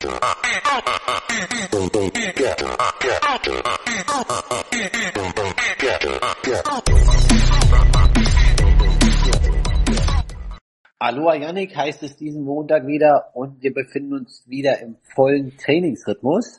Aloha Yannick heißt es diesen Montag wieder und wir befinden uns wieder im vollen Trainingsrhythmus.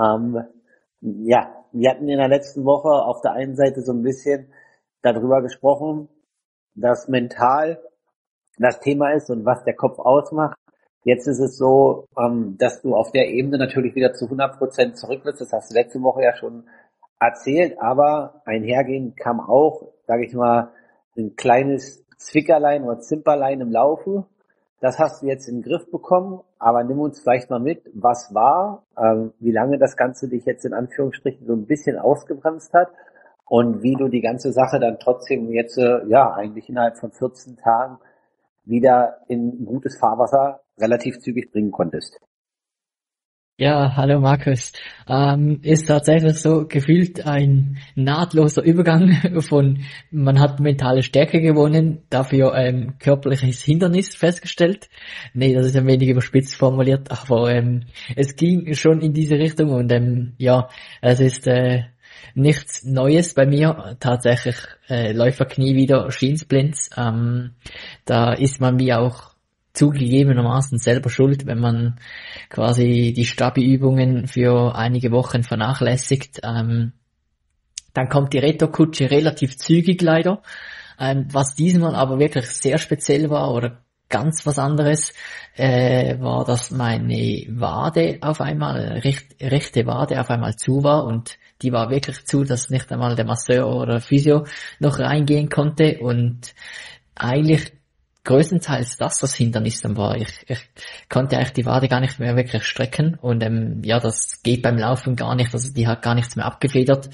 Wir hatten in der letzten Woche auf der einen Seite so ein bisschen darüber gesprochen, dass mental das Thema ist und was der Kopf ausmacht. Jetzt ist es so, dass du auf der Ebene natürlich wieder zu 100% zurück bist. Das hast du letzte Woche ja schon erzählt, aber einhergehend kam auch, sage ich mal, ein kleines Zwickerlein oder Zimperlein im Laufe. Das hast du jetzt in den Griff bekommen, aber nimm uns vielleicht mal mit, was war, wie lange das Ganze dich jetzt in Anführungsstrichen so ein bisschen ausgebremst hat und wie du die ganze Sache dann trotzdem jetzt, eigentlich innerhalb von 14 Tagen wieder in gutes Fahrwasser relativ zügig bringen konntest. Ja, hallo Markus. Ist tatsächlich so gefühlt ein nahtloser Übergang von, man hat mentale Stärke gewonnen, dafür ein körperliches Hindernis festgestellt. Nee, das ist ein wenig überspitzt formuliert, aber es ging schon in diese Richtung und es ist nichts Neues bei mir. Tatsächlich Läuferknie wieder, Schiensplints. Da ist man wie auch zugegebenermaßen selber schuld, wenn man quasi die Stabi-Übungen für einige Wochen vernachlässigt. Dann kommt die Retourkutsche relativ zügig leider. Was diesmal aber wirklich sehr speziell war oder ganz was anderes, war, dass meine Wade auf einmal, rechte Wade auf einmal zu war und die war wirklich zu, dass nicht einmal der Masseur oder Physio noch reingehen konnte und eigentlich größtenteils das Hindernis dann war. Ich konnte eigentlich die Wade gar nicht mehr wirklich strecken und das geht beim Laufen gar nicht, also die hat gar nichts mehr abgefedert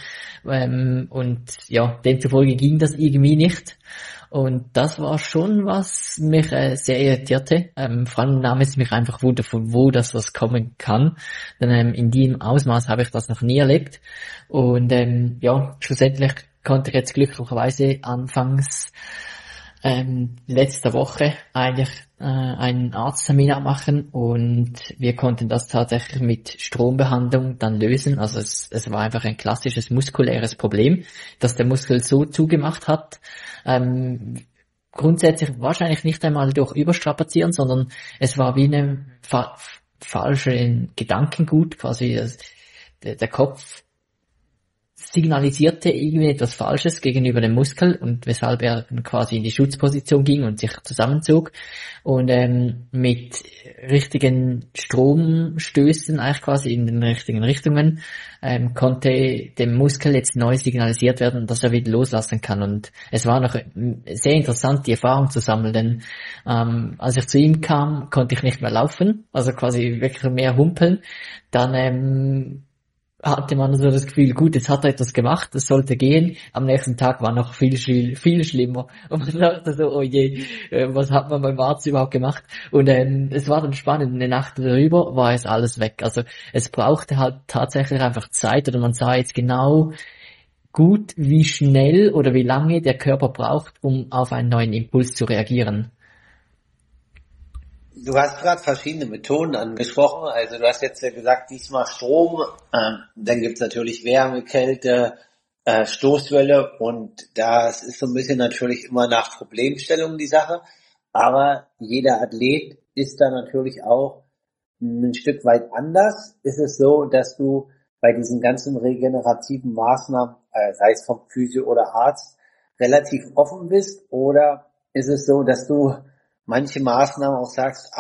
demzufolge ging das irgendwie nicht und das war schon, was mich sehr irritierte. Vor allem nahm es mich einfach Wunder, von wo das kommen kann, denn in diesem Ausmaß habe ich das noch nie erlebt und schlussendlich konnte ich jetzt glücklicherweise anfangs letzte Woche eigentlich einen Arzttermin abmachen und wir konnten das tatsächlich mit Strombehandlung dann lösen. Also es war einfach ein klassisches muskuläres Problem, dass der Muskel so zugemacht hat. Grundsätzlich wahrscheinlich nicht einmal durch Überstrapazieren, sondern es war wie eine falsche Gedankengut, quasi der Kopf signalisierte irgendwie etwas Falsches gegenüber dem Muskel und weshalb er quasi in die Schutzposition ging und sich zusammenzog und mit richtigen Stromstößen eigentlich quasi in den richtigen Richtungen konnte dem Muskel jetzt neu signalisiert werden, dass er wieder loslassen kann und es war noch sehr interessant, die Erfahrung zu sammeln, denn als ich zu ihm kam, konnte ich nicht mehr laufen, also quasi wirklich mehr humpeln, dann hatte man so das Gefühl, gut, jetzt hat er etwas gemacht, das sollte gehen. Am nächsten Tag war noch viel schlimmer. Und man dachte so, oh je, was hat man beim Arzt überhaupt gemacht? Und es war dann spannend, eine Nacht darüber war es alles weg. Also es brauchte halt tatsächlich einfach Zeit oder man sah jetzt genau gut, wie schnell oder wie lange der Körper braucht, um auf einen neuen Impuls zu reagieren. Du hast gerade verschiedene Methoden angesprochen, also du hast jetzt ja gesagt, diesmal Strom, dann gibt's natürlich Wärme, Kälte, Stoßwelle und das ist so ein bisschen natürlich immer nach Problemstellung die Sache, aber jeder Athlet ist da natürlich auch ein Stück weit anders. Ist es so, dass du bei diesen ganzen regenerativen Maßnahmen, sei es vom Physio oder Arzt, relativ offen bist oder ist es so, dass du manche Maßnahmen auch sagst,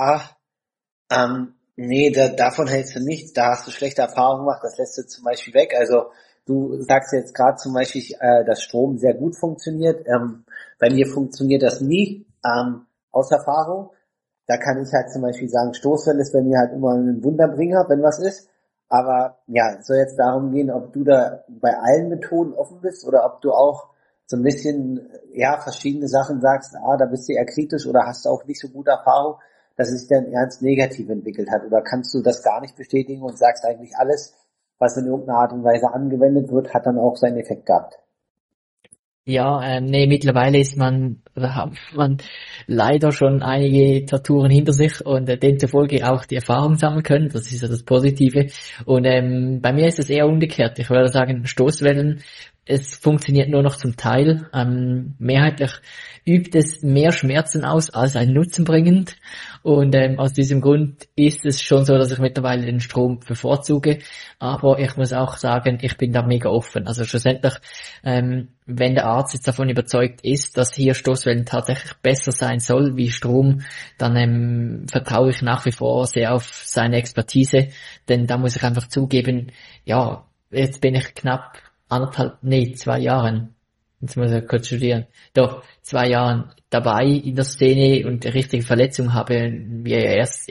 davon hältst du nichts, da hast du schlechte Erfahrungen gemacht, das lässt du zum Beispiel weg. Also du sagst jetzt gerade zum Beispiel, dass Strom sehr gut funktioniert. Bei mir funktioniert das nie, aus Erfahrung. Da kann ich halt zum Beispiel sagen, Stoßwelle ist bei mir halt immer ein Wunderbringer, wenn was ist. Aber ja, es soll jetzt darum gehen, ob du da bei allen Methoden offen bist oder ob du auch so ein bisschen, verschiedene Sachen sagst, da bist du eher kritisch oder hast du auch nicht so gute Erfahrung, dass es sich dann ernst negativ entwickelt hat? Oder kannst du das gar nicht bestätigen und sagst eigentlich alles, was in irgendeiner Art und Weise angewendet wird, hat dann auch seinen Effekt gehabt? Ja, nee, mittlerweile ist man, oder hat man leider schon einige Torturen hinter sich und demzufolge auch die Erfahrung sammeln können. Das ist ja das Positive. Und bei mir ist es eher umgekehrt. Ich würde sagen, Stoßwellen, es funktioniert nur noch zum Teil. Mehrheitlich übt es mehr Schmerzen aus als ein Nutzen bringend. Und aus diesem Grund ist es schon so, dass ich mittlerweile den Strom bevorzuge. Aber ich muss auch sagen, ich bin da mega offen. Also schlussendlich, wenn der Arzt jetzt davon überzeugt ist, dass hier Stoßwellen tatsächlich besser sein soll wie Strom, dann vertraue ich nach wie vor sehr auf seine Expertise, denn da muss ich einfach zugeben, ja, jetzt bin ich knapp 2 Jahren, jetzt muss ich kurz studieren, doch 2 Jahren dabei in der Szene und die richtige Verletzung habe wir ja erst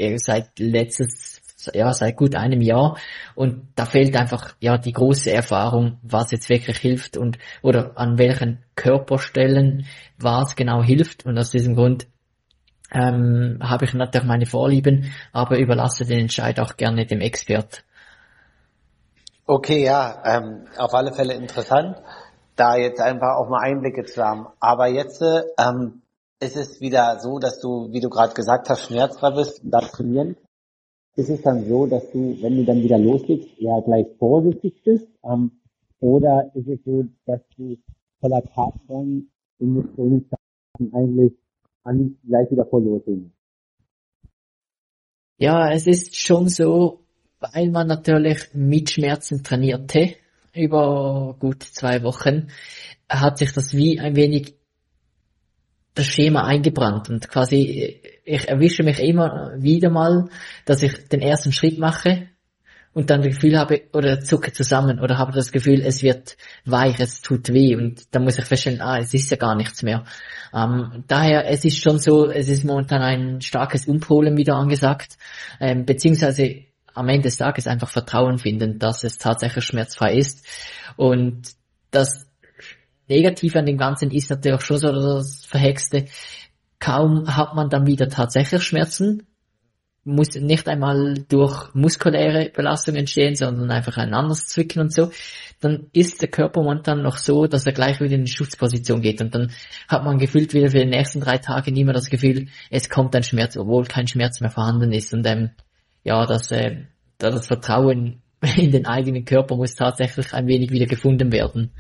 seit gut einem Jahr und da fehlt einfach ja die große Erfahrung, was jetzt wirklich hilft und oder an welchen Körperstellen was genau hilft und aus diesem Grund habe ich natürlich meine Vorlieben, aber überlasse den Entscheid auch gerne dem Expert. Okay, ja, auf alle Fälle interessant, da jetzt einfach auch mal Einblicke zu haben. Aber jetzt ist es wieder so, dass du, wie du gerade gesagt hast, schmerzfrei bist, da trainieren. Ist es dann so, dass du, wenn du dann wieder loslegst, ja gleich vorsichtig bist? Oder ist es so, dass du voller Tatendrang in das Training eigentlich am liebsten gleich wieder voll loslegen? Ja, es ist schon so, weil man natürlich mit Schmerzen trainierte, über gut 2 Wochen, hat sich das wie ein wenig das Schema eingebrannt und quasi, ich erwische mich immer wieder mal, dass ich den ersten Schritt mache und dann das Gefühl habe, oder zucke zusammen oder habe das Gefühl, es wird weich, es tut weh und dann muss ich feststellen, es ist ja gar nichts mehr. Daher, es ist schon so, es ist momentan ein starkes Umpolen wieder angesagt, beziehungsweise am Ende des Tages einfach Vertrauen finden, dass es tatsächlich schmerzfrei ist und das Negative an dem Ganzen ist natürlich schon so das Verhexte, kaum hat man dann wieder tatsächlich Schmerzen, muss nicht einmal durch muskuläre Belastung entstehen, sondern einfach ein anderes Zwicken und so, dann ist der Körper momentan noch so, dass er gleich wieder in die Schutzposition geht und dann hat man gefühlt wieder für die nächsten 3 Tage nicht mehr das Gefühl, es kommt ein Schmerz, obwohl kein Schmerz mehr vorhanden ist und ja, das Vertrauen in den eigenen Körper muss tatsächlich ein wenig wieder gefunden werden.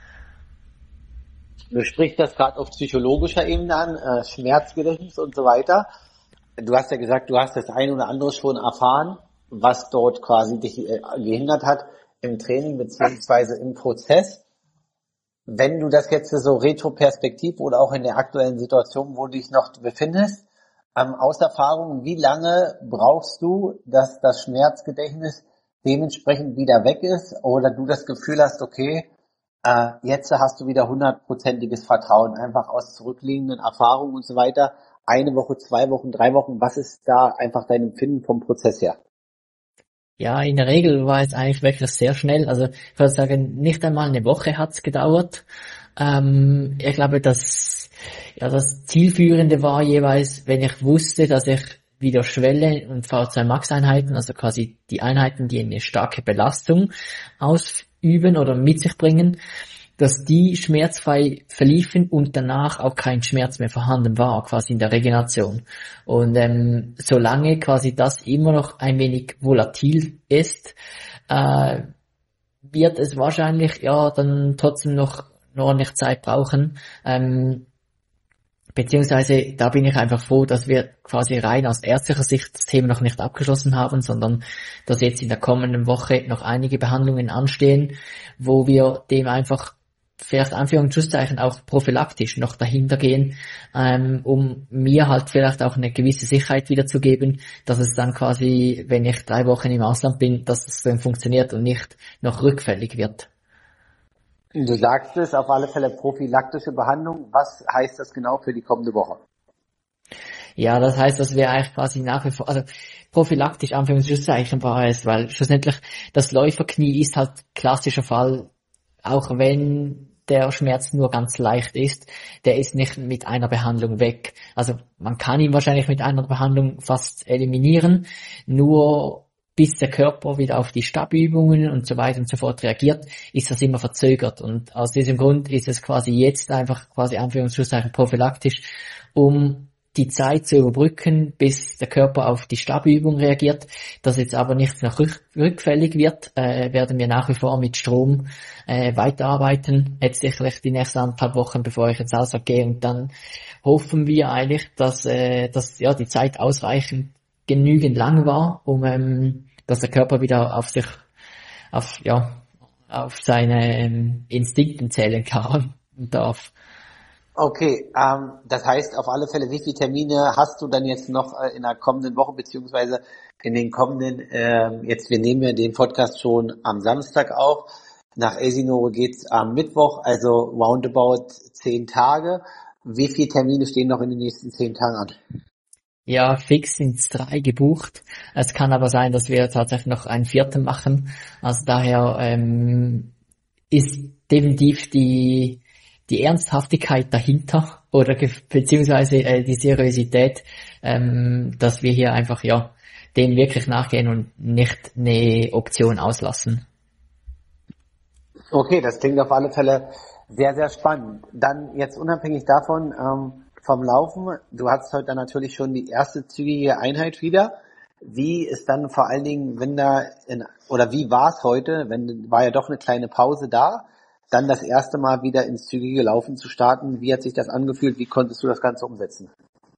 Du sprichst das gerade auf psychologischer Ebene an, Schmerzgedächtnis und so weiter. Du hast ja gesagt, du hast das ein oder andere schon erfahren, was dort quasi dich gehindert hat im Training beziehungsweise im Prozess. Wenn du das jetzt so retroperspektiv oder auch in der aktuellen Situation, wo du dich noch befindest, aus Erfahrung, wie lange brauchst du, dass das Schmerzgedächtnis dementsprechend wieder weg ist oder du das Gefühl hast, okay, jetzt hast du wieder 100%iges Vertrauen, einfach aus zurückliegenden Erfahrungen und so weiter. 1 Woche, 2 Wochen, 3 Wochen, was ist da einfach dein Empfinden vom Prozess her? Ja, in der Regel war es eigentlich wirklich sehr schnell. Also ich würde sagen, nicht einmal eine Woche hat's gedauert. Ich glaube, das Zielführende war jeweils, wenn ich wusste, dass ich wieder Schwelle und V2 Max Einheiten, also quasi die Einheiten, die eine starke Belastung ausüben oder mit sich bringen, dass die schmerzfrei verliefen und danach auch kein Schmerz mehr vorhanden war, quasi in der Regeneration. Und solange quasi das immer noch ein wenig volatil ist, wird es wahrscheinlich ja dann trotzdem noch ordentlich Zeit brauchen. Beziehungsweise da bin ich einfach froh, dass wir quasi rein aus ärztlicher Sicht das Thema noch nicht abgeschlossen haben, sondern dass jetzt in der kommenden Woche noch einige Behandlungen anstehen, wo wir dem einfach vielleicht Anführungszeichen auch prophylaktisch noch dahinter gehen, um mir halt vielleicht auch eine gewisse Sicherheit wiederzugeben, dass es dann quasi, wenn ich 3 Wochen im Ausland bin, dass es dann funktioniert und nicht noch rückfällig wird. Du sagst es, auf alle Fälle prophylaktische Behandlung. Was heißt das genau für die kommende Woche? Ja, das heißt, dass wir eigentlich quasi nach wie vor, also prophylaktisch Anführungszeichen war es, weil schlussendlich das Läuferknie ist halt klassischer Fall, auch wenn der Schmerz nur ganz leicht ist, der ist nicht mit einer Behandlung weg. Also man kann ihn wahrscheinlich mit einer Behandlung fast eliminieren, nur bis der Körper wieder auf die Stabübungen und so weiter und so fort reagiert, ist das immer verzögert. Und aus diesem Grund ist es quasi jetzt einfach quasi Anführungszeichen prophylaktisch, um die Zeit zu überbrücken, bis der Körper auf die Stabübung reagiert. Dass jetzt aber nichts noch rückfällig wird, werden wir nach wie vor mit Strom weiterarbeiten. Jetzt sicherlich die nächsten 1,5 Wochen, bevor ich ins Ausland gehe. Und dann hoffen wir eigentlich, dass ja die Zeit ausreichend genügend lang war, dass der Körper wieder auf seine Instinkten zählen kann und darf. Okay, das heißt auf alle Fälle, wie viele Termine hast du dann jetzt noch in der kommenden Woche, beziehungsweise in den kommenden, wir nehmen ja den Podcast schon am Samstag auf, nach Elsinore geht's am Mittwoch, also roundabout 10 Tage. Wie viele Termine stehen noch in den nächsten 10 Tagen an? Ja, fix sind's 3 gebucht. Es kann aber sein, dass wir tatsächlich noch einen 4. machen. Also daher ist definitiv die Ernsthaftigkeit dahinter oder beziehungsweise die Seriosität, dass wir hier einfach dem wirklich nachgehen und nicht eine Option auslassen. Okay, das klingt auf alle Fälle sehr, sehr spannend. Dann jetzt unabhängig davon vom Laufen, du hast heute dann natürlich schon die erste zügige Einheit wieder. Wie ist dann vor allen Dingen, wie war es heute, war ja doch eine kleine Pause da, dann das erste Mal wieder ins zügige Laufen zu starten? Wie hat sich das angefühlt? Wie konntest du das Ganze umsetzen?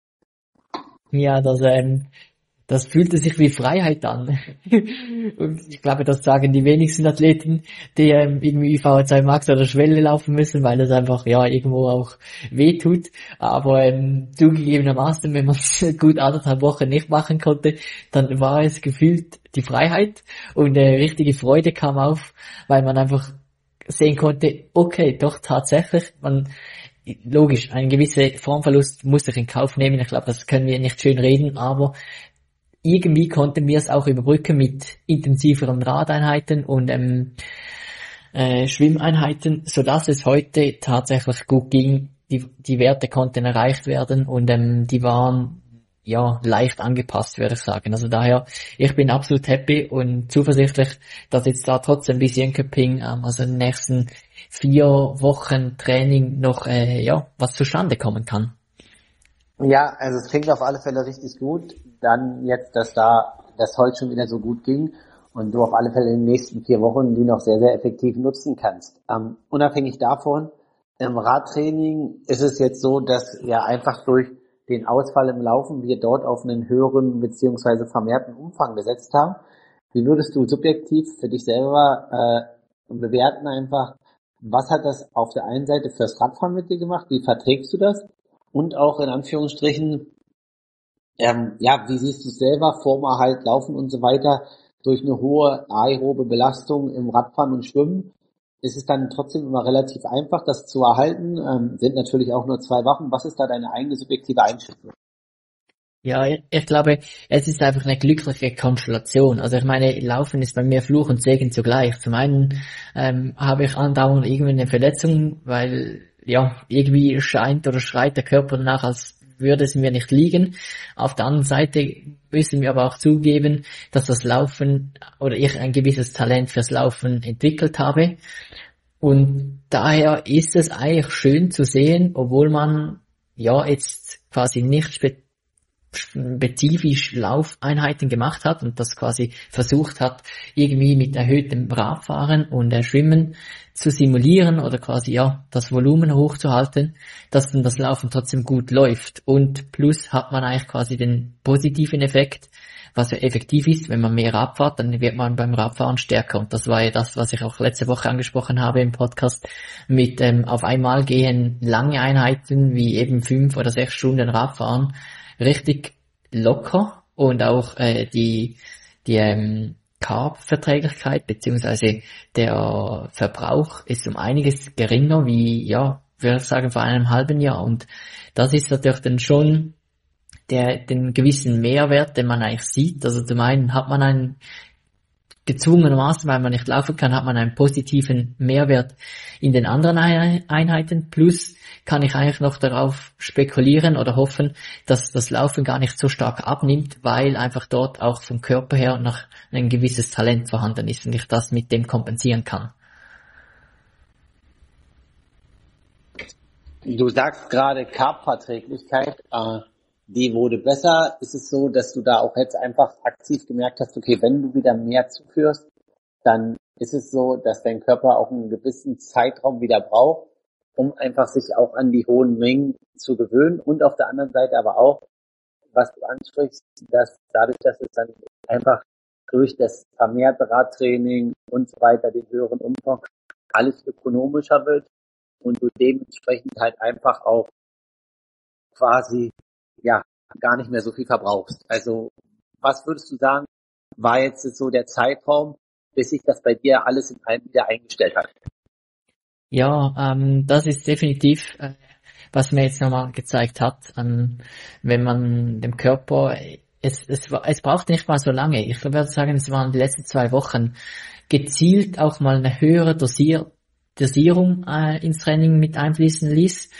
Ja, das fühlte sich wie Freiheit an. Und ich glaube, das sagen die wenigsten Athleten, die irgendwie VO2 Max oder Schwelle laufen müssen, weil das einfach irgendwo auch wehtut. Aber zugegebenermaßen, wenn man es gut 1,5 Wochen nicht machen konnte, dann war es gefühlt die Freiheit und richtige Freude kam auf, weil man einfach sehen konnte, okay, doch tatsächlich, logisch, ein gewisser Formverlust muss ich in Kauf nehmen. Ich glaube, das können wir nicht schön reden, aber irgendwie konnten wir es auch überbrücken mit intensiveren Radeinheiten und Schwimmeinheiten, sodass es heute tatsächlich gut ging. Die Werte konnten erreicht werden und die waren leicht angepasst, würde ich sagen. Also daher, ich bin absolut happy und zuversichtlich, dass jetzt da trotzdem bis Jönköping, also in den nächsten 4 Wochen Training noch was zustande kommen kann. Ja, also es klingt auf alle Fälle richtig gut. Dann jetzt, dass das heute schon wieder so gut ging und du auf alle Fälle in den nächsten 4 Wochen die noch sehr, sehr effektiv nutzen kannst. Unabhängig davon, im Radtraining ist es jetzt so, dass einfach durch den Ausfall im Laufen wir dort auf einen höheren beziehungsweise vermehrten Umfang gesetzt haben. Wie würdest du subjektiv für dich selber bewerten einfach, was hat das auf der einen Seite fürs Radfahren mit dir gemacht? Wie verträgst du das? Und auch in Anführungsstrichen, wie siehst du es selber, Formerhalt, Laufen und so weiter, durch eine hohe aerobe Belastung im Radfahren und Schwimmen, ist es dann trotzdem immer relativ einfach, das zu erhalten, sind natürlich auch nur 2 Wochen. Was ist da deine eigene subjektive Einschätzung? Ja, ich glaube, es ist einfach eine glückliche Konstellation. Also ich meine, Laufen ist bei mir Fluch und Segen zugleich. Zum einen habe ich andauernd irgendwie eine Verletzung, weil irgendwie scheint oder schreit der Körper danach, als würde es mir nicht liegen. Auf der anderen Seite müssen wir aber auch zugeben, dass das Laufen oder ich ein gewisses Talent fürs Laufen entwickelt habe. Und daher ist es eigentlich schön zu sehen, obwohl man jetzt quasi nicht spezifisch Laufeinheiten gemacht hat und das quasi versucht hat, irgendwie mit erhöhtem Radfahren und Schwimmen zu simulieren oder quasi das Volumen hochzuhalten, dass dann das Laufen trotzdem gut läuft. Und plus hat man eigentlich quasi den positiven Effekt, was ja effektiv ist, wenn man mehr Radfahrt, dann wird man beim Radfahren stärker. Und das war ja das, was ich auch letzte Woche angesprochen habe im Podcast, mit auf einmal gehen lange Einheiten wie eben 5 oder 6 Stunden Radfahren richtig locker und auch die Carb-Verträglichkeit beziehungsweise der Verbrauch ist um einiges geringer wie, würde ich sagen, vor einem halben Jahr. Und das ist natürlich dann schon den gewissen Mehrwert, den man eigentlich sieht. Also zum einen hat man einen gezwungenermaßen, weil man nicht laufen kann, hat man einen positiven Mehrwert in den anderen Einheiten. Plus kann ich eigentlich noch darauf spekulieren oder hoffen, dass das Laufen gar nicht so stark abnimmt, weil einfach dort auch vom Körper her noch ein gewisses Talent vorhanden ist und ich das mit dem kompensieren kann. Du sagst gerade Carb-Verträglichkeit, die wurde besser. Ist es so, dass du da auch jetzt einfach aktiv gemerkt hast, okay, wenn du wieder mehr zuführst, dann ist es so, dass dein Körper auch einen gewissen Zeitraum wieder braucht, um einfach sich auch an die hohen Mengen zu gewöhnen und auf der anderen Seite aber auch, was du ansprichst, dass dadurch, dass es dann einfach durch das vermehrte Radtraining und so weiter, den höheren Umfang, alles ökonomischer wird und du dementsprechend halt einfach auch quasi, ja, gar nicht mehr so viel verbrauchst. Also, was würdest du sagen, war jetzt so der Zeitraum, bis sich das bei dir alles in einem wieder eingestellt hat? Ja, das ist definitiv, was mir jetzt nochmal gezeigt hat, wenn man dem Körper, es braucht nicht mal so lange. Ich würde sagen, es waren die letzten 2 Wochen gezielt auch mal eine höhere Dosierung ins Training mit einfließen ließ.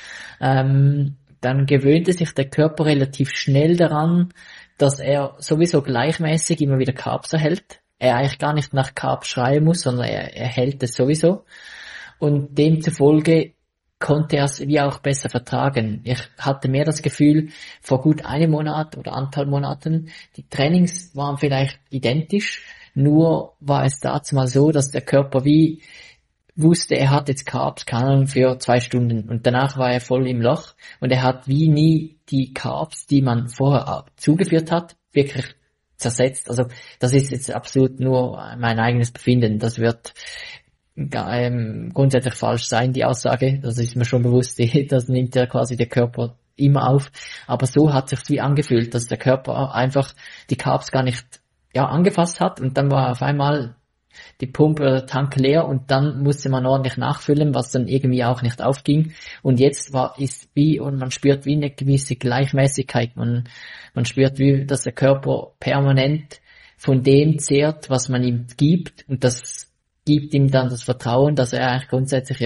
Dann gewöhnte sich der Körper relativ schnell daran, dass er sowieso gleichmäßig immer wieder Carbs erhält. Er eigentlich gar nicht nach Carbs schreien muss, sondern er hält es sowieso. Und demzufolge konnte er es wie auch besser vertragen. Ich hatte mehr das Gefühl, vor gut 1 Monat oder 1,5 Monaten, die Trainings waren vielleicht identisch, nur war es dazu mal so, dass der Körper wie wusste, er hat jetzt Carbs, keine Ahnung, für 2 Stunden und danach war er voll im Loch und er hat wie nie die Carbs, die man vorher zugeführt hat, wirklich zersetzt. Also das ist jetzt absolut nur mein eigenes Befinden. Das wird grundsätzlich falsch sein, die Aussage. Das ist mir schon bewusst. Das nimmt ja quasi der Körper immer auf. Aber so hat sich's wie angefühlt, dass der Körper einfach die Carbs gar nicht angefasst hat und dann war auf einmal die Pumpe oder der Tank leer und dann musste man ordentlich nachfüllen, was dann irgendwie auch nicht aufging. Und jetzt und man spürt wie eine gewisse Gleichmäßigkeit. Man spürt wie, dass der Körper permanent von dem zehrt, was man ihm gibt und das gibt ihm dann das Vertrauen, dass er eigentlich grundsätzlich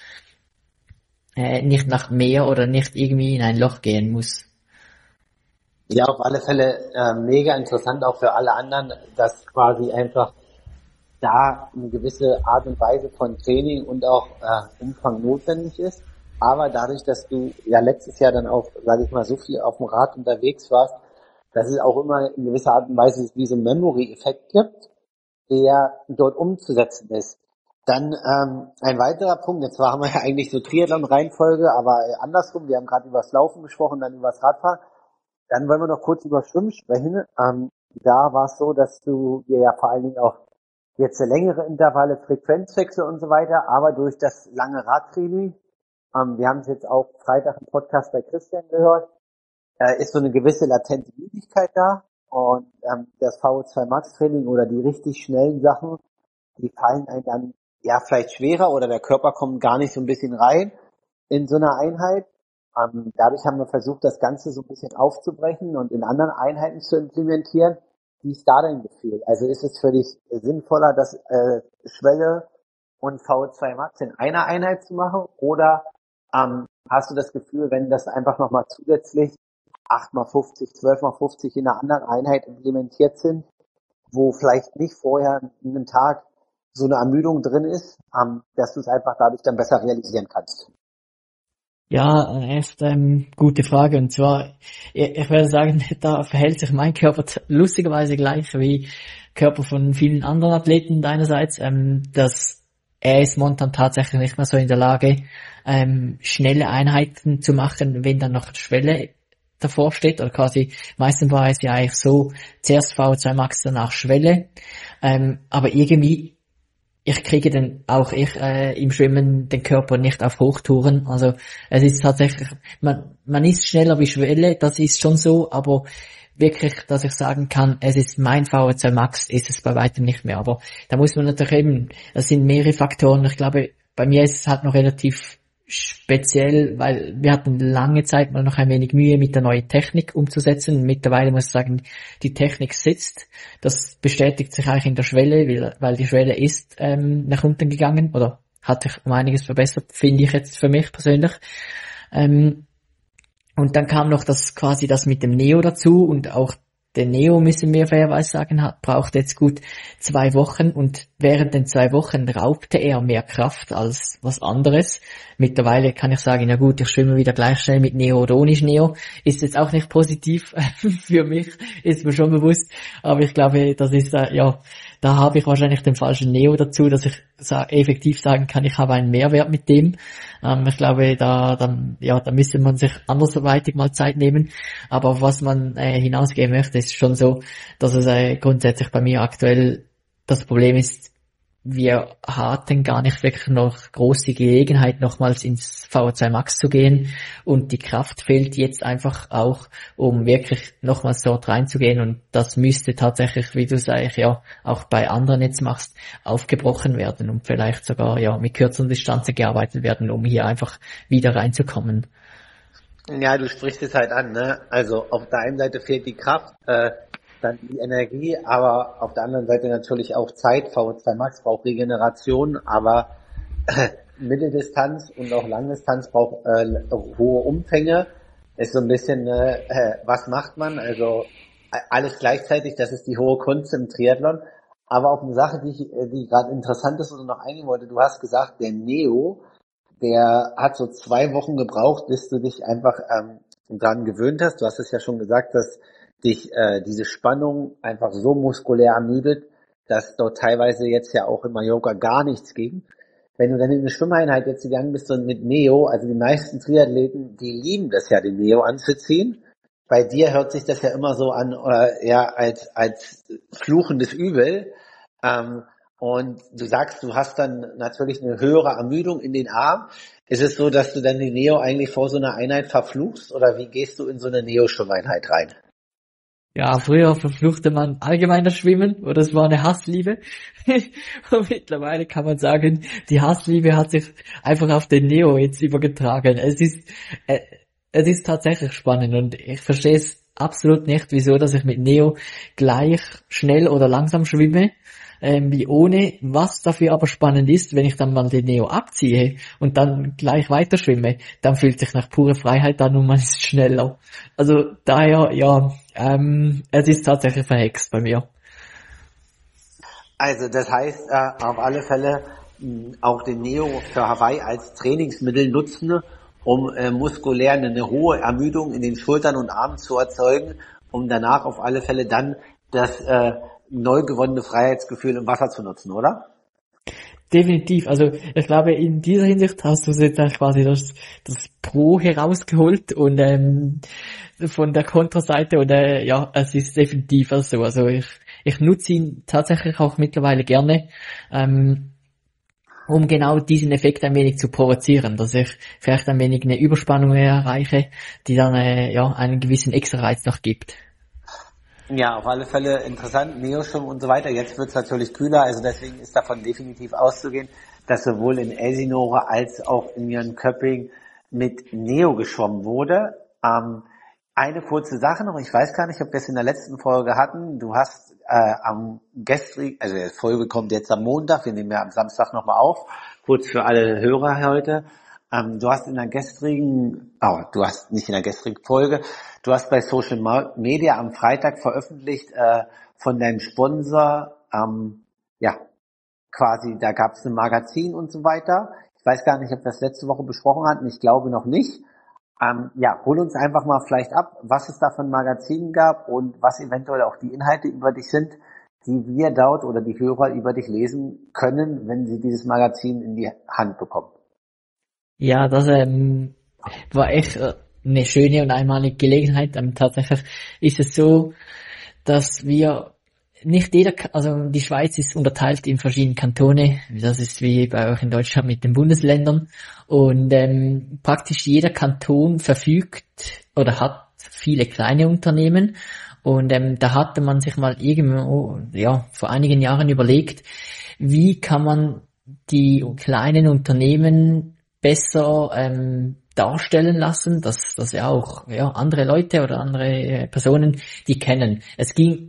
nicht nach mehr oder nicht irgendwie in ein Loch gehen muss. Ja, auf alle Fälle mega interessant auch für alle anderen, dass quasi einfach da eine gewisse Art und Weise von Training und auch Umfang notwendig ist. Aber dadurch, dass du ja letztes Jahr dann auch, sage ich mal, so viel auf dem Rad unterwegs warst, dass es auch immer in gewisser Art und Weise wie so einen Memory-Effekt gibt, der dort umzusetzen ist. Dann ein weiterer Punkt, jetzt haben wir ja eigentlich so Triathlon-Reihenfolge, aber andersrum, wir haben gerade über das Laufen gesprochen, dann über das Radfahren. Dann wollen wir noch kurz über Schwimmen sprechen. Da war es so, dass du dir ja vor allen Dingen auch jetzt längere Intervalle, Frequenzwechsel und so weiter, aber durch das lange Radtraining, wir haben es jetzt auch Freitag im Podcast bei Christian gehört, ist so eine gewisse latente Müdigkeit da und das VO2 Max Training oder die richtig schnellen Sachen, die fallen einem dann ja vielleicht schwerer oder der Körper kommt gar nicht so ein bisschen rein in so eine Einheit. Dadurch haben wir versucht, das Ganze so ein bisschen aufzubrechen und in anderen Einheiten zu implementieren. Wie ist da dein Gefühl? Also ist es für dich sinnvoller, das Schwelle und VO2 Max in einer Einheit zu machen? Oder hast du das Gefühl, wenn das einfach nochmal zusätzlich 8x50, 12x50 in einer anderen Einheit implementiert sind, wo vielleicht nicht vorher einen Tag so eine Ermüdung drin ist, dass du es einfach dadurch dann besser realisieren kannst? Ja, echt gute Frage. Und zwar, ich würde sagen, da verhält sich mein Körper lustigerweise gleich wie Körper von vielen anderen Athleten deinerseits, dass er ist momentan tatsächlich nicht mehr so in der Lage, schnelle Einheiten zu machen, wenn dann noch Schwelle davor steht, oder quasi, meistens war es ja eigentlich so, zuerst VO2 Max, danach Schwelle, aber irgendwie ich kriege dann auch im Schwimmen den Körper nicht auf Hochtouren. Also es ist tatsächlich, man ist schneller wie Schwelle, das ist schon so, aber wirklich, dass ich sagen kann, es ist mein VO2 Max, ist es bei weitem nicht mehr. Aber da muss man natürlich eben, das sind mehrere Faktoren. Ich glaube, bei mir ist es halt noch relativ speziell, weil wir hatten lange Zeit mal noch ein wenig Mühe mit der neuen Technik umzusetzen. Mittlerweile muss ich sagen, die Technik sitzt. Das bestätigt sich eigentlich in der Schwelle, weil die Schwelle ist nach unten gegangen oder hat sich um einiges verbessert, finde ich jetzt für mich persönlich. Und dann kam noch das mit dem Neo dazu und auch der Neo, müssen wir fairerweise sagen, braucht jetzt gut 2 Wochen und während den 2 Wochen raubte er mehr Kraft als was anderes. Mittlerweile kann ich sagen, ja gut, ich schwimme wieder gleich schnell mit Neo oder ohne Neo. Ist jetzt auch nicht positiv für mich, ist mir schon bewusst. Aber ich glaube, das ist, da habe ich wahrscheinlich den falschen Neo dazu, dass ich effektiv sagen kann, ich habe einen Mehrwert mit dem. Ich glaube, da müsste man sich andersweitig mal Zeit nehmen. Aber auf was man hinausgehen möchte, ist schon so, dass es grundsätzlich bei mir aktuell das Problem ist, wir hatten gar nicht wirklich noch große Gelegenheit, nochmals ins VO2 Max zu gehen und die Kraft fehlt jetzt einfach auch, um wirklich nochmals dort reinzugehen und das müsste tatsächlich, wie du es eigentlich ja auch bei anderen jetzt machst, aufgebrochen werden und vielleicht sogar ja mit kürzeren Distanzen gearbeitet werden, um hier einfach wieder reinzukommen. Ja, du sprichst es halt an, ne? Also auf der einen Seite fehlt die Kraft, dann die Energie, aber auf der anderen Seite natürlich auch Zeit. VO2 Max braucht Regeneration, aber Mitteldistanz und auch Langdistanz braucht hohe Umfänge. Ist so ein bisschen, was macht man? Also alles gleichzeitig, das ist die hohe Kunst im Triathlon. Aber auch eine Sache, die gerade interessant ist und noch eingehen wollte, du hast gesagt, der Neo, der hat so 2 Wochen gebraucht, bis du dich einfach dran gewöhnt hast. Du hast es ja schon gesagt, dass dich diese Spannung einfach so muskulär ermüdet, dass dort teilweise jetzt ja auch in Mallorca gar nichts ging. Wenn du dann in eine Schwimmeinheit jetzt gegangen bist und mit Neo, also die meisten Triathleten, die lieben das ja, den Neo anzuziehen. Bei dir hört sich das ja immer so an, als fluchendes Übel. Und du sagst, du hast dann natürlich eine höhere Ermüdung in den Armen. Ist es so, dass du dann den Neo eigentlich vor so einer Einheit verfluchst oder wie gehst du in so eine Neo-Schwimmeinheit rein? Ja, früher verfluchte man allgemein das Schwimmen oder es war eine Hassliebe. Und mittlerweile kann man sagen, die Hassliebe hat sich einfach auf den Neo jetzt übergetragen. Es ist tatsächlich spannend und ich verstehe es absolut nicht, wieso, dass ich mit Neo gleich schnell oder langsam schwimme, wie ohne. Was dafür aber spannend ist, wenn ich dann mal den Neo abziehe und dann gleich weiter schwimme, dann fühlt sich nach pure Freiheit an und man ist schneller. Also daher, ja, es ist tatsächlich verhext bei mir. Also das heißt, auf alle Fälle auch den Neo für Hawaii als Trainingsmittel nutzen, um muskulär eine hohe Ermüdung in den Schultern und Armen zu erzeugen, um danach auf alle Fälle dann das neu gewonnene Freiheitsgefühl im Wasser zu nutzen, oder? Definitiv, also ich glaube, in dieser Hinsicht hast du jetzt quasi das Pro herausgeholt und von der Kontraseite und ja, es ist definitiv so. Also ich nutze ihn tatsächlich auch mittlerweile gerne, um genau diesen Effekt ein wenig zu provozieren, dass ich vielleicht ein wenig eine Überspannung erreiche, die dann einen gewissen Extra-Reiz noch gibt. Ja, auf alle Fälle interessant, Neoschwimmen und so weiter. Jetzt wird es natürlich kühler, also deswegen ist davon definitiv auszugehen, dass sowohl in Elsinore als auch in Jönköping mit Neo geschwommen wurde. Eine kurze Sache noch, ich weiß gar nicht, ob wir es in der letzten Folge hatten. Du hast am gestrigen, also die Folge kommt jetzt am Montag, wir nehmen ja am Samstag nochmal auf, kurz für alle Hörer heute. Du hast in der gestrigen, du hast nicht in der gestrigen Folge, du hast bei Social Media am Freitag veröffentlicht von deinem Sponsor, quasi, da gab es ein Magazin und so weiter. Ich weiß gar nicht, ob wir das letzte Woche besprochen hatten, ich glaube noch nicht. Hol uns einfach mal vielleicht ab, was es da für ein Magazin gab und was eventuell auch die Inhalte über dich sind, die wir dort oder die Hörer über dich lesen können, wenn sie dieses Magazin in die Hand bekommen. Ja, das war echt eine schöne und einmalige Gelegenheit. Tatsächlich ist es so, dass wir nicht also die Schweiz ist unterteilt in verschiedene Kantone. Das ist wie bei euch in Deutschland mit den Bundesländern. Und praktisch jeder Kanton verfügt oder hat viele kleine Unternehmen. Und da hatte man sich mal irgendwo, vor einigen Jahren überlegt, wie kann man die kleinen Unternehmen besser darstellen lassen, dass ja auch andere Leute oder andere Personen die kennen. Es ging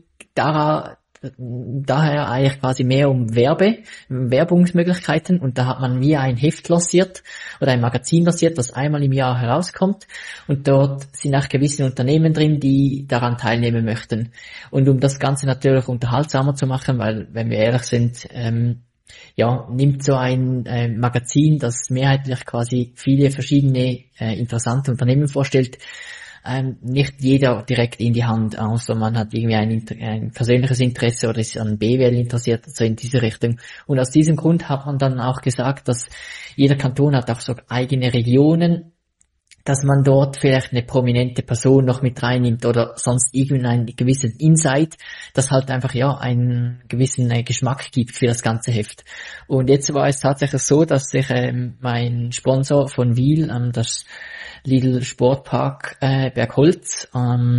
daher eigentlich quasi mehr um Werbungsmöglichkeiten, und da hat man wie ein Heft lanciert oder ein Magazin lanciert, das einmal im Jahr herauskommt, und dort sind auch gewisse Unternehmen drin, die daran teilnehmen möchten. Und um das Ganze natürlich unterhaltsamer zu machen, weil, wenn wir ehrlich sind, nimmt so ein Magazin, das mehrheitlich quasi viele verschiedene interessante Unternehmen vorstellt, nicht jeder direkt in die Hand, außer man hat irgendwie ein persönliches Interesse oder ist an BWL interessiert, so in diese Richtung. Und aus diesem Grund hat man dann auch gesagt, dass jeder Kanton hat auch so eigene Regionen, dass man dort vielleicht eine prominente Person noch mit reinnimmt oder sonst irgendeinen gewissen Insight, das halt einfach einen gewissen Geschmack gibt für das ganze Heft. Und jetzt war es tatsächlich so, dass sich mein Sponsor von Wil, das Lidl Sportpark Bergholz,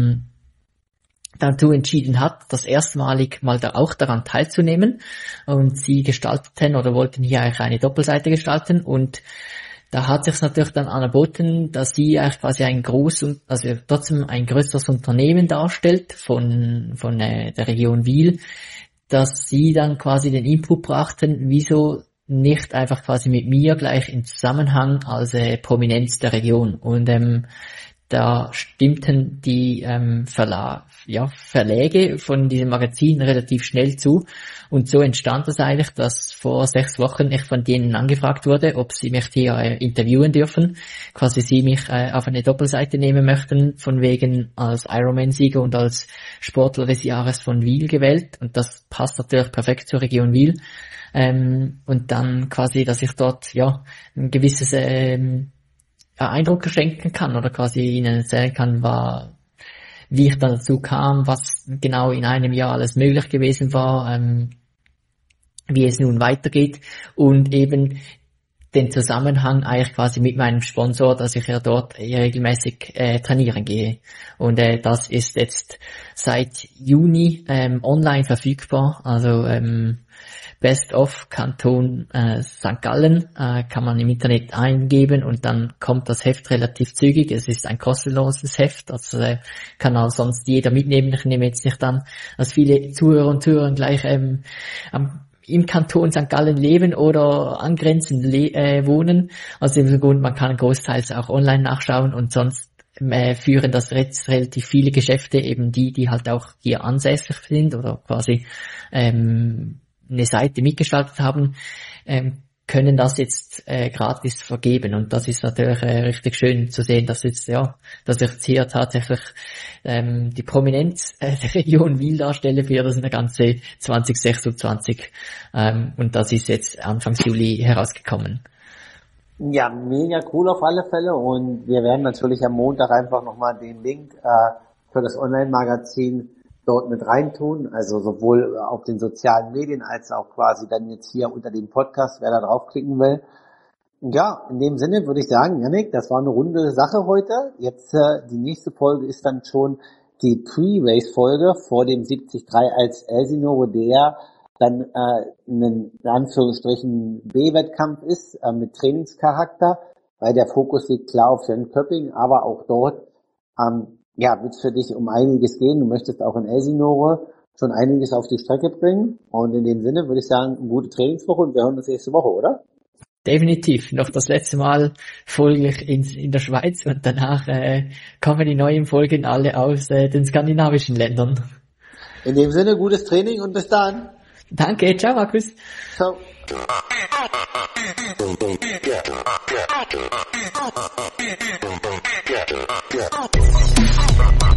dazu entschieden hat, das erstmalig mal da auch daran teilzunehmen, und sie gestalteten oder wollten hier eigentlich eine Doppelseite gestalten, und da hat sich natürlich dann angeboten, dass sie eigentlich quasi trotzdem ein größeres Unternehmen darstellt von der Region Wil, dass sie dann quasi den Input brachten, wieso nicht einfach quasi mit mir gleich in Zusammenhang als Prominenz der Region. Und da stimmten die Verläge von diesem Magazin relativ schnell zu, und so entstand es eigentlich, dass vor 6 Wochen ich von denen angefragt wurde, ob sie mich hier interviewen dürfen, quasi sie mich auf eine Doppelseite nehmen möchten, von wegen als Ironman-Sieger und als Sportler des Jahres von Wil gewählt, und das passt natürlich perfekt zur Region Wil. Und dann quasi, dass ich dort ein gewisses Eindruck schenken kann oder quasi ihnen erzählen kann, wie ich dann dazu kam, was genau in einem Jahr alles möglich gewesen war, wie es nun weitergeht, und eben den Zusammenhang eigentlich quasi mit meinem Sponsor, dass ich ja dort regelmäßig trainieren gehe. Und das ist jetzt seit Juni online verfügbar, also Best of Kanton St. Gallen kann man im Internet eingeben, und dann kommt das Heft relativ zügig. Es ist ein kostenloses Heft, also kann auch sonst jeder mitnehmen. Ich nehme jetzt nicht an, dass viele Zuhörer und Zuhörer gleich im Kanton St. Gallen leben oder angrenzend wohnen. Also im Grund, man kann großteils auch online nachschauen, und sonst führen das relativ viele Geschäfte, eben die halt auch hier ansässig sind oder quasi eine Seite mitgestaltet haben, können das jetzt gratis vergeben, und das ist natürlich richtig schön zu sehen, dass ich jetzt hier tatsächlich die Prominenz der Region Wil darstelle für das ganze 2026, und das ist jetzt Anfang Juli herausgekommen. Ja, mega cool auf alle Fälle, und wir werden natürlich am Montag einfach nochmal den Link für das Online-Magazin dort mit reintun, also sowohl auf den sozialen Medien als auch quasi dann jetzt hier unter dem Podcast, wer da draufklicken will. Ja, in dem Sinne würde ich sagen, Yannick, das war eine runde Sache heute. Jetzt die nächste Folge ist dann schon die Pre-Race-Folge vor dem 73 als Elsinore, der dann in Anführungsstrichen B-Wettkampf ist mit Trainingscharakter, weil der Fokus liegt klar auf Jönköping, aber auch dort wird es für dich um einiges gehen. Du möchtest auch in Elsinore schon einiges auf die Strecke bringen. Und in dem Sinne würde ich sagen, eine gute Trainingswoche, und wir hören uns nächste Woche, oder? Definitiv. Noch das letzte Mal folge ich in der Schweiz, und danach kommen die neuen Folgen alle aus den skandinavischen Ländern. In dem Sinne, gutes Training und bis dann. Danke, ciao Markus. Ciao. Yeah.